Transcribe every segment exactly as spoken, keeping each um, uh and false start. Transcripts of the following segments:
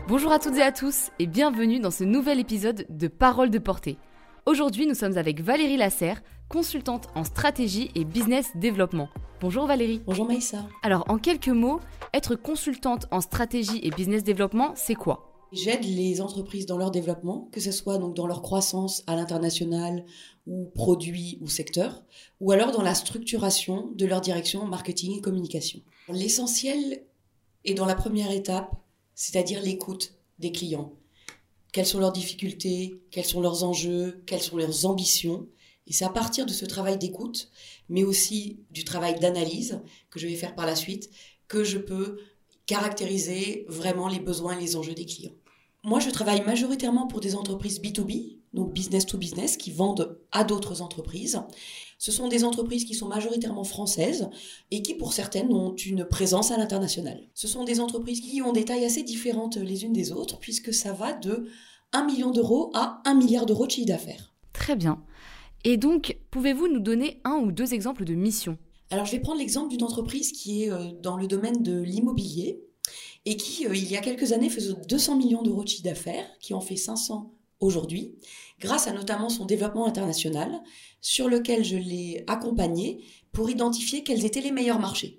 Bonjour à toutes et à tous et bienvenue dans ce nouvel épisode de Paroles de portée. Aujourd'hui, nous sommes avec Valérie Lasserre, consultante en stratégie et business développement. Bonjour Valérie. Bonjour Maïssa. Alors, en quelques mots, être consultante en stratégie et business développement, c'est quoi ? J'aide les entreprises dans leur développement, que ce soit donc dans leur croissance à l'international ou produits ou secteur, ou alors dans la structuration de leur direction marketing et communication. L'essentiel est dans la première étape, c'est-à-dire l'écoute des clients. Quelles sont leurs difficultés, quels sont leurs enjeux, quelles sont leurs ambitions. Et c'est à partir de ce travail d'écoute, mais aussi du travail d'analyse que je vais faire par la suite, que je peux caractériser vraiment les besoins et les enjeux des clients. Moi, je travaille majoritairement pour des entreprises B deux B, donc business to business, qui vendent à d'autres entreprises. Ce sont des entreprises qui sont majoritairement françaises et qui, pour certaines, ont une présence à l'international. Ce sont des entreprises qui ont des tailles assez différentes les unes des autres, puisque ça va de un million d'euros à un milliard d'euros de chiffre d'affaires. Très bien. Et donc, pouvez-vous nous donner un ou deux exemples de missions ? Alors, je vais prendre l'exemple d'une entreprise qui est dans le domaine de l'immobilier et qui, il y a quelques années, faisait deux cents millions d'euros de chiffre d'affaires, qui en fait cinq cents aujourd'hui, grâce à notamment son développement international, sur lequel je l'ai accompagné pour identifier quels étaient les meilleurs marchés.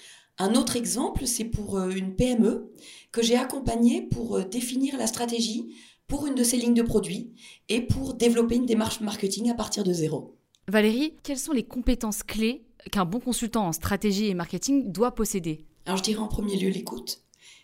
Un autre exemple, c'est pour une P M E que j'ai accompagnée pour définir la stratégie pour une de ses lignes de produits et pour développer une démarche marketing à partir de zéro. Valérie, quelles sont les compétences clés qu'un bon consultant en stratégie et marketing doit posséder ? Alors je dirais en premier lieu l'écoute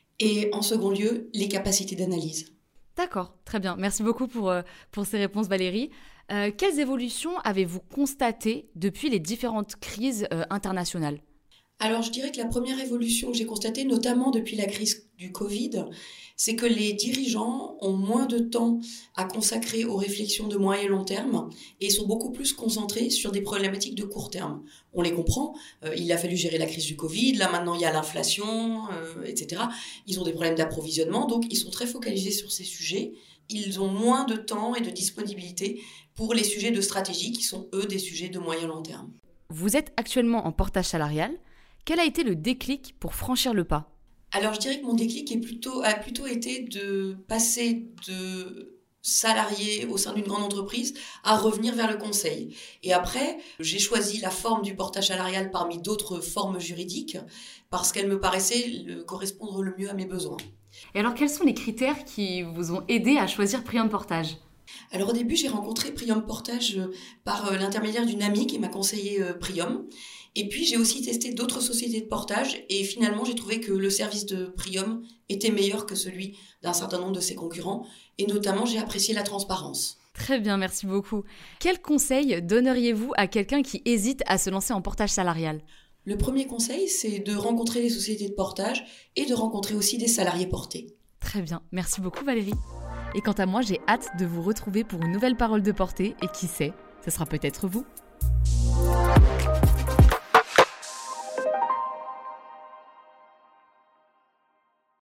et en second lieu les capacités d'analyse. D'accord, très bien. Merci beaucoup pour, euh, pour ces réponses Valérie. Euh, quelles évolutions avez-vous constatées depuis les différentes crises euh, internationales ? Alors je dirais que la première évolution que j'ai constatée, notamment depuis la crise du Covid, c'est que les dirigeants ont moins de temps à consacrer aux réflexions de moyen et long terme et sont beaucoup plus concentrés sur des problématiques de court terme. On les comprend, euh, il a fallu gérer la crise du Covid, là maintenant il y a l'inflation, euh, et cetera. Ils ont des problèmes d'approvisionnement, donc ils sont très focalisés sur ces sujets. Ils ont moins de temps et de disponibilité pour les sujets de stratégie qui sont eux des sujets de moyen long terme. Vous êtes actuellement en portage salarial. Quel a été le déclic pour franchir le pas ? Alors je dirais que mon déclic est plutôt, a plutôt été de passer de salarié au sein d'une grande entreprise à revenir vers le conseil. Et après, j'ai choisi la forme du portage salarial parmi d'autres formes juridiques parce qu'elle me paraissait le, correspondre le mieux à mes besoins. Et alors quels sont les critères qui vous ont aidé à choisir Prium Portage ? Alors au début, j'ai rencontré Prium Portage par l'intermédiaire d'une amie qui m'a conseillé Prium. Et puis, j'ai aussi testé d'autres sociétés de portage et finalement, j'ai trouvé que le service de Prium était meilleur que celui d'un certain nombre de ses concurrents. Et notamment, j'ai apprécié la transparence. Très bien, merci beaucoup. Quel conseil donneriez-vous à quelqu'un qui hésite à se lancer en portage salarial ? Le premier conseil, c'est de rencontrer les sociétés de portage et de rencontrer aussi des salariés portés. Très bien, merci beaucoup Valérie. Et quant à moi, j'ai hâte de vous retrouver pour une nouvelle parole de portée et qui sait, ce sera peut-être vous.